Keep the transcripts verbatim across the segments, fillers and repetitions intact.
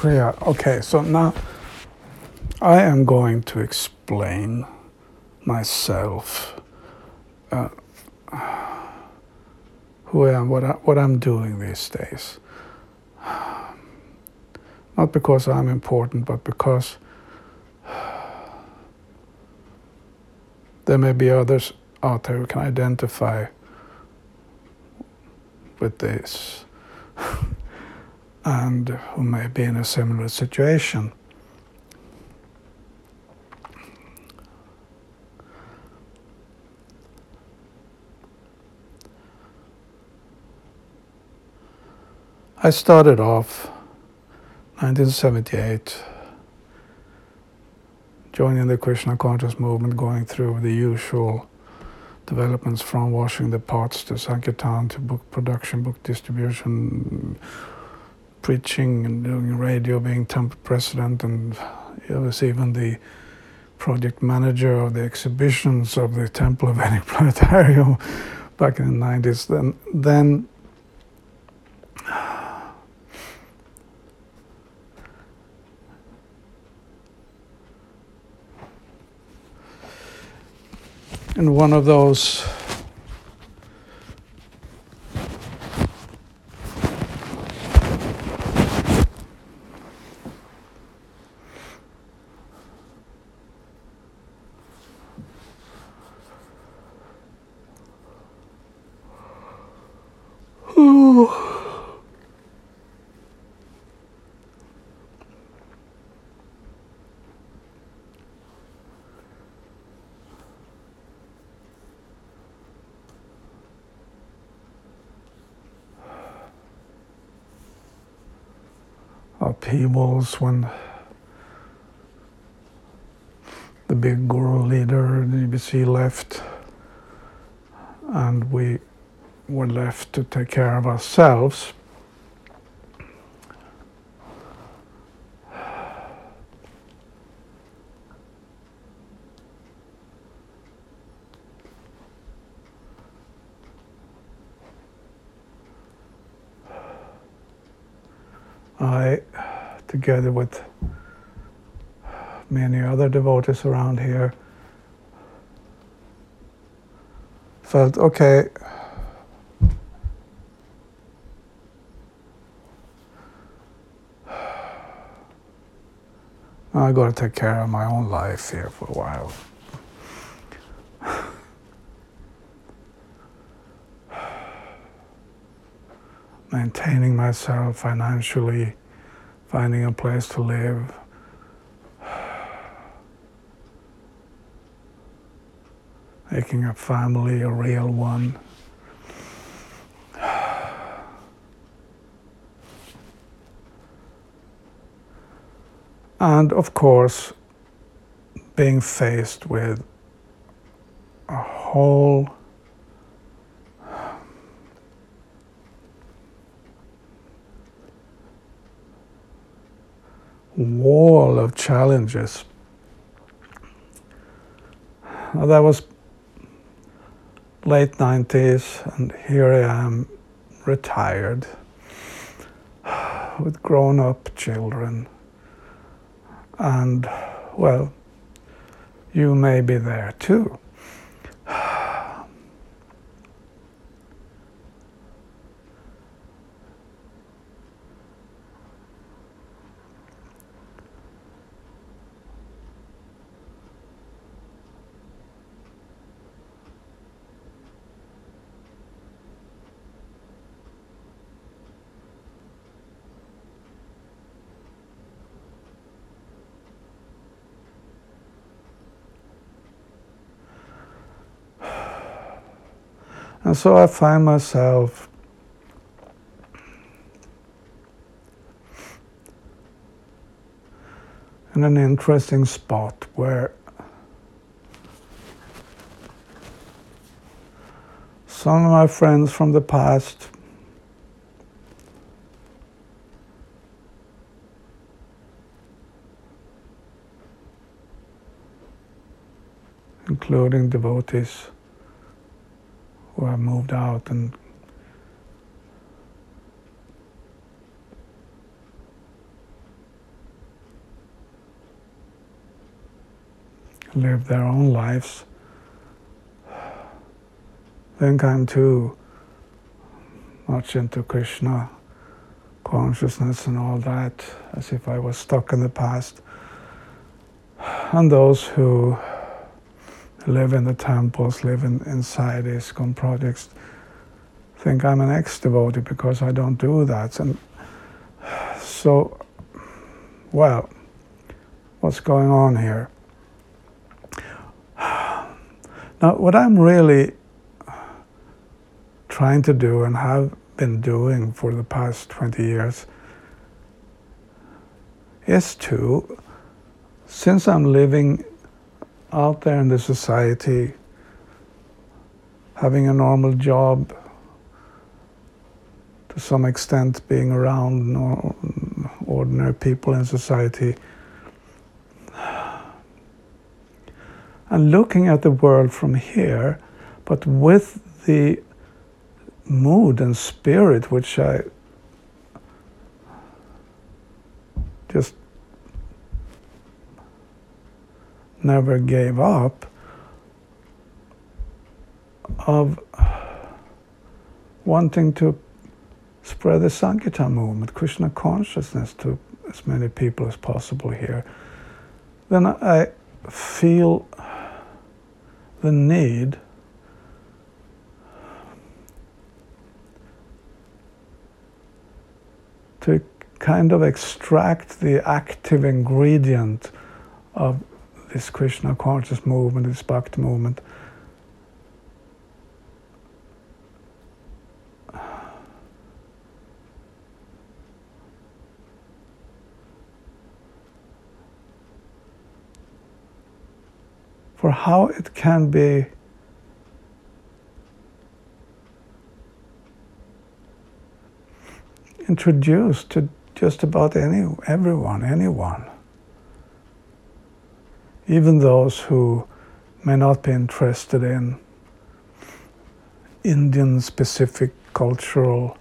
Kriya. Okay, so now I am going to explain myself, uh, who I am, what, I, what I'm doing these days. Not because I'm important, but because there may be others out there who can identify with this and who may be in a similar situation. I started off nineteen seventy-eight, joining the Krishna conscious movement, going through the usual developments from washing the pots to Sankirtan to book production, book distribution, preaching and doing radio, being temple president, and I was even the project manager of the exhibitions of the Temple of Vedic Planetarium back in the nineties. Then, then in one of those upheavals when the big guru leader, the D B C, left and we were left to take care of ourselves. I, together with many other devotees around here, felt, okay, I got to take care of my own life here for a while. Maintaining myself financially, finding a place to live, making a family a real one. And of course, being faced with a whole wall of challenges. Now, that was late nineties, and here I am, retired, with grown-up children. And, well, you may be there too. And so I find myself in an interesting spot where some of my friends from the past including devotees who have moved out and live their own lives, think I'm too much into Krishna consciousness and all that, as if I was stuck in the past. And those who live in the temples, live in, inside ISKCON projects, think I'm an ex-devotee because I don't do that. And so, well, what's going on here? Now, what I'm really trying to do and have been doing for the past twenty years is to, since I'm living out there in the society, having a normal job, to some extent being around ordinary people in society, and looking at the world from here, but with the mood and spirit which I just never gave up, of wanting to spread the Sankirtan movement, Krishna consciousness, to as many people as possible here, then I feel the need to kind of extract the active ingredient of this Krishna conscious movement, this Bhakti movement, for how it can be introduced to just about any everyone, anyone. Even those who may not be interested in Indian-specific cultural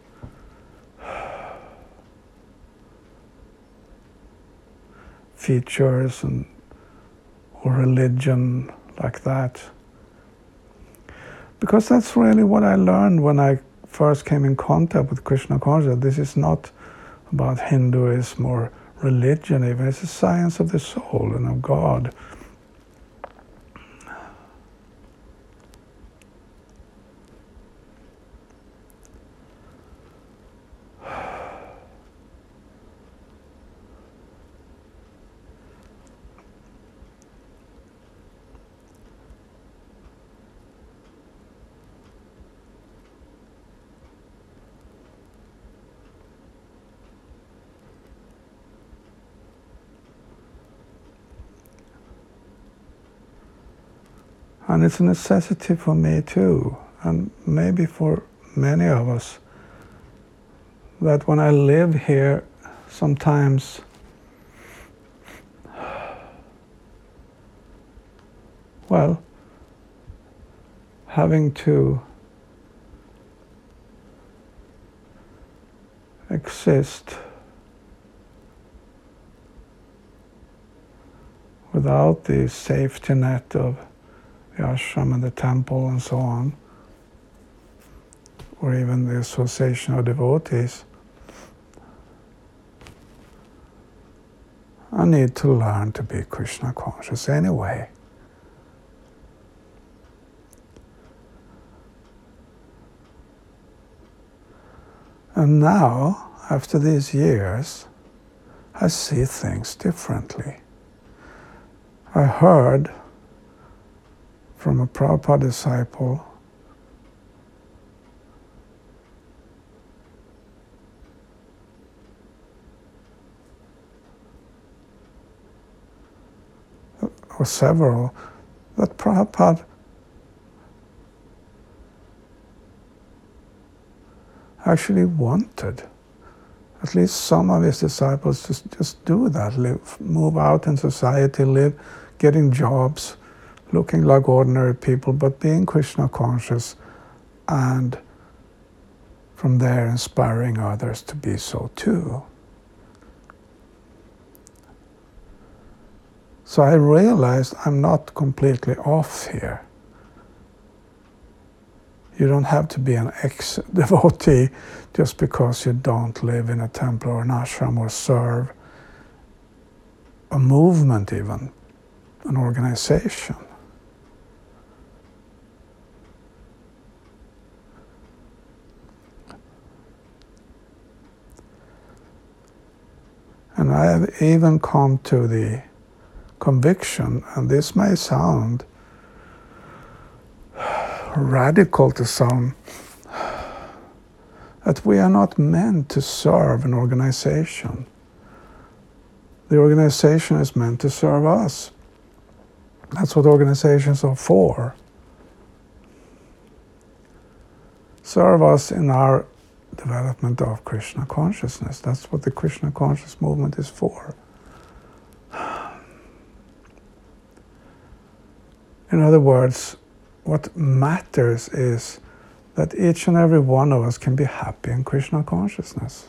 features and or religion like that. Because that's really what I learned when I first came in contact with Krishna consciousness. This is not about Hinduism or religion even, it's a science of the soul and of God. And it's a necessity for me too, and maybe for many of us, that when I live here, sometimes well, having to exist without the safety net of the ashram and the temple and so on, or even the association of devotees, I need to learn to be Krishna conscious anyway. And now, after these years, I see things differently. I heard from a Prabhupada disciple or several, that Prabhupada actually wanted at least some of his disciples to just do that, live, move out in society, live, getting jobs, looking like ordinary people, but being Krishna conscious, and from there inspiring others to be so too. So I realized I'm not completely off here. You don't have to be an ex-devotee just because you don't live in a temple or an ashram or serve a movement even, an organization. And I have even come to the conviction, and this may sound radical to some, that we are not meant to serve an organization. The organization is meant to serve us. That's what organizations are for. Serve us in our development of Krishna consciousness. That's what the Krishna conscious movement is for. In other words, what matters is that each and every one of us can be happy in Krishna consciousness.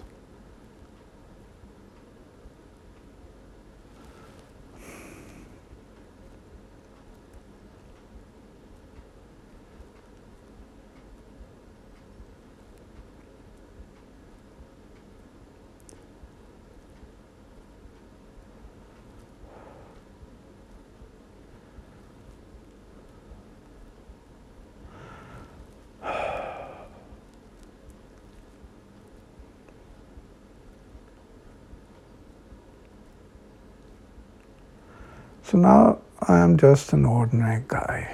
So now I am just an ordinary guy,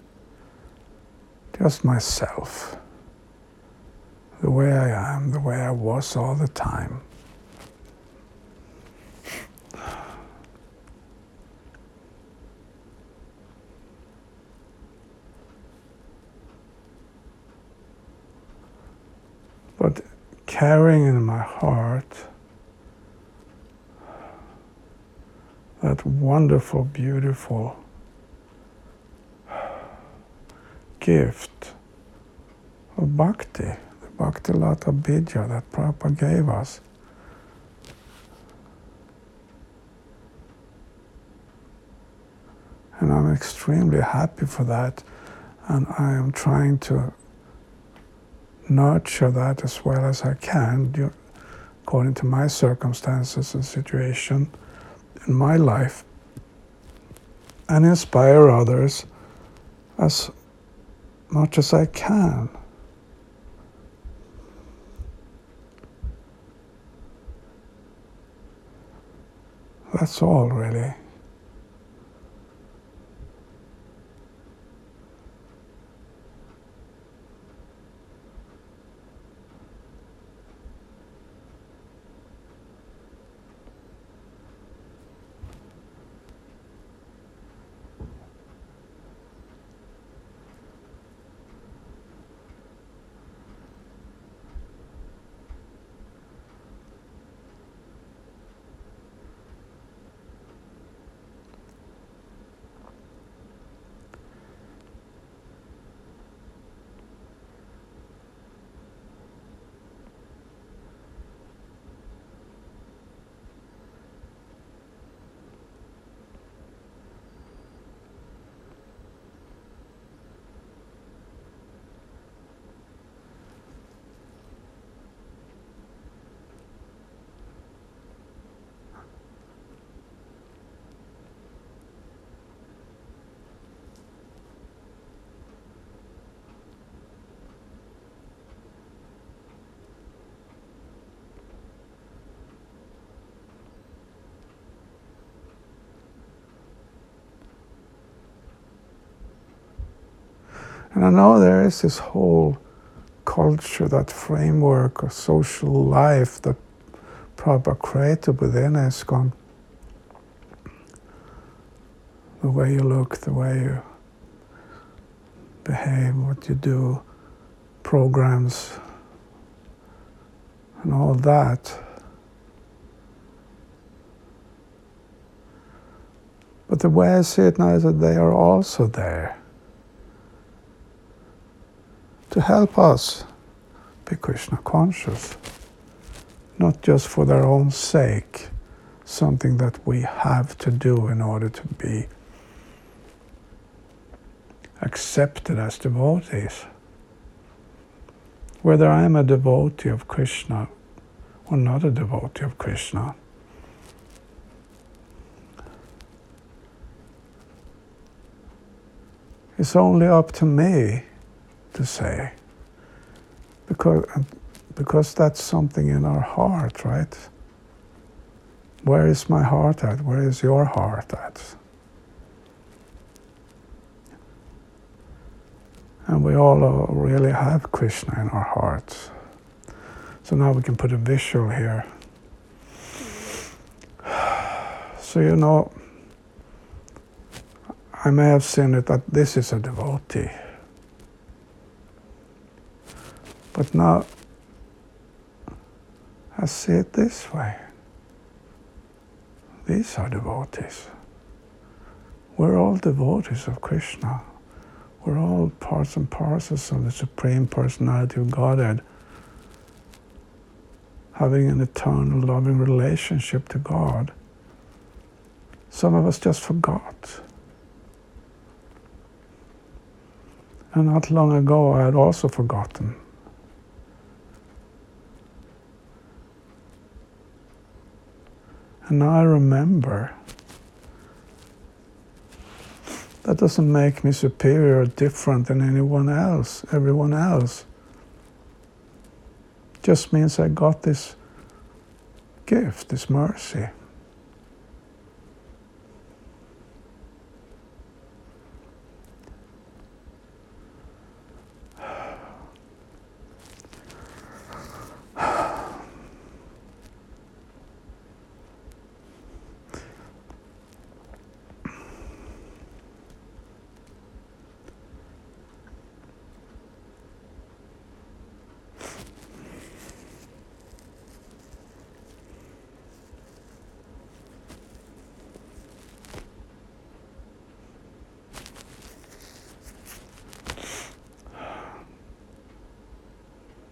just myself, the way I am, the way I was all the time. But carrying in my heart that wonderful, beautiful gift of bhakti, the Bhakti Lata Bija that Prabhupada gave us. And I'm extremely happy for that, and I am trying to nurture that as well as I can, according to my circumstances and situation in my life, and inspire others as much as I can. That's all, really. And I know there is this whole culture, that framework of social life that Prabhupada created within ISKCON. The way you look, the way you behave, what you do, programs, and all that. But the way I see it now is that they are also there to help us be Krishna conscious, not just for their own sake, something that we have to do in order to be accepted as devotees. Whether I am a devotee of Krishna or not a devotee of Krishna, it's only up to me to say, because, because that's something in our heart, right? Where is my heart at? Where is your heart at? And we all really have Krishna in our hearts. So now we can put a visual here. So you know, I may have seen it that this is a devotee. But now I see it this way. These are devotees. We're all devotees of Krishna. We're all parts and parcels of the Supreme Personality of Godhead, having an eternal loving relationship to God. Some of us just forgot. And not long ago I had also forgotten. And now I remember. That doesn't make me superior or different than anyone else, everyone else. Just means I got this gift, this mercy.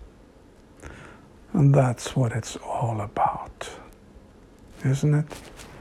And that's what it's all about, isn't it?